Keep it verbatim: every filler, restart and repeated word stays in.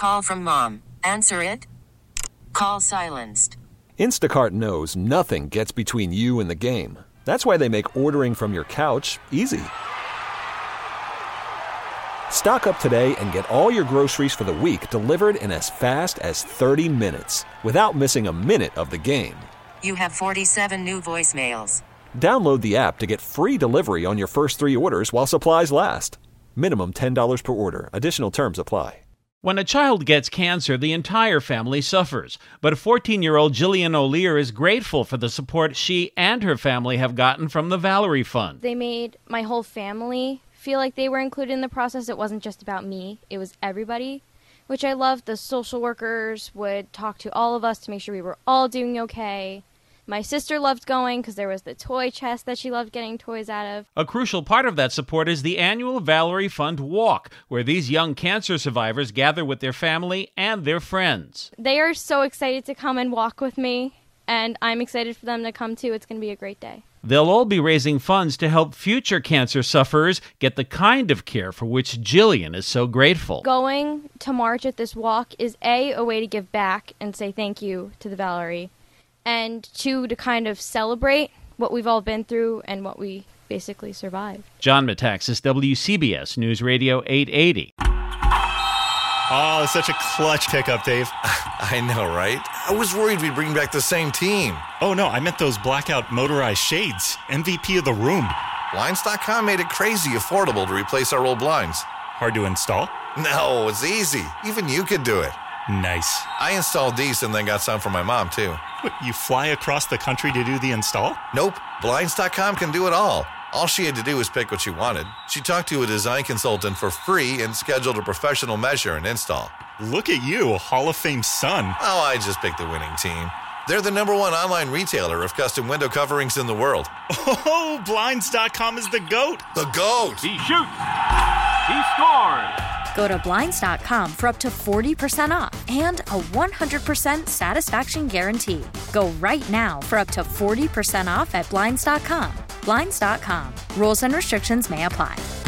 call from mom. Answer it. Call silenced. Instacart knows nothing gets between you and the game. That's why they make ordering from your couch easy. Stock up today and get all your groceries for the week delivered in as fast as thirty minutes without missing a minute of the game. You have forty-seven new voicemails. Download the app to get free delivery on your first three orders while supplies last. Minimum ten dollars per order. Additional terms apply. When a child gets cancer, the entire family suffers. But fourteen-year-old Jillian O'Lear is grateful for the support she and her family have gotten from the Valerie Fund. They made my whole family feel like they were included in the process. It wasn't just about me. It was everybody, which I loved. The social workers would talk to all of us to make sure we were all doing okay. My sister loved going because there was the toy chest that she loved getting toys out of. A crucial part of that support is the annual Valerie Fund Walk, where these young cancer survivors gather with their family and their friends. They are so excited to come and walk with me, and I'm excited for them to come too. It's going to be a great day. They'll all be raising funds to help future cancer sufferers get the kind of care for which Jillian is so grateful. Going to march at this walk is A, a way to give back and say thank you to the Valerie, and two, to kind of celebrate what we've all been through and what we basically survived. John Metaxas, W C B S News Radio eight eighty. Oh, such a clutch pickup, Dave. I know, right? I was worried we'd bring back the same team. Oh, no, I meant those blackout motorized shades. M V P of the room. Blinds dot com made it crazy affordable to replace our old blinds. Hard to install? No, it's easy. Even you could do it. Nice. I installed these and then got some for my mom, too. What, you fly across the country to do the install? Nope. Blinds dot com can do it all. All she had to do was pick what she wanted. She talked to a design consultant for free and scheduled a professional measure and install. Look at you, a Hall of Fame son. Oh, I just picked the winning team. They're the number one online retailer of custom window coverings in the world. Oh, Blinds dot com is the GOAT. The GOAT. He shoots. He scores. Go to Blinds dot com for up to forty percent off and a one hundred percent satisfaction guarantee. Go right now for up to forty percent off at Blinds dot com. Blinds dot com. Rules and restrictions may apply.